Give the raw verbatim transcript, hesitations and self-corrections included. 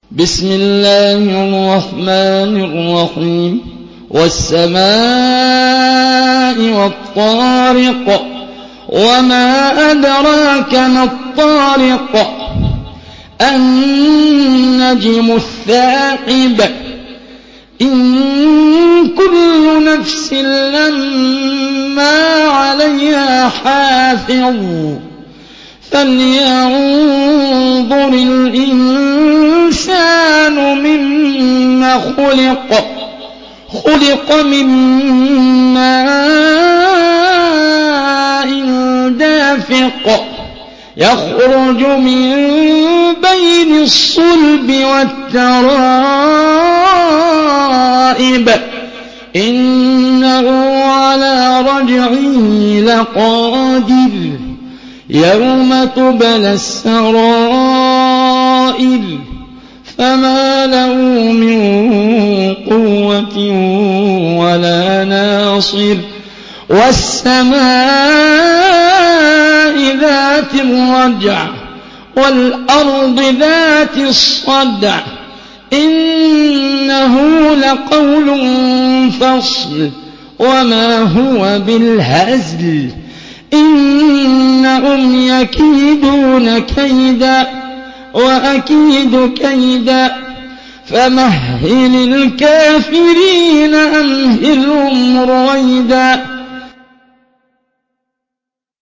بسم الله الرحمن الرحيم والسماء والطارق وما أدراك ما الطارق النجم الثاقب إن كل نفس لما عليها حافظ فلينظر الإنسان مما خلق خلق من ماء دافق يخرج من بين الصلب والترائب إنه على رجعه لقادر يوم تبلى السرائر فما له من قوة ولا ناصر والسماء ذات الرجع والأرض ذات الصدع إنه لقول فصل وما هو بالهزل إنهم يكيدون كيدا وأكيد كيدا فمهل الكافرين أمهلهم رويدا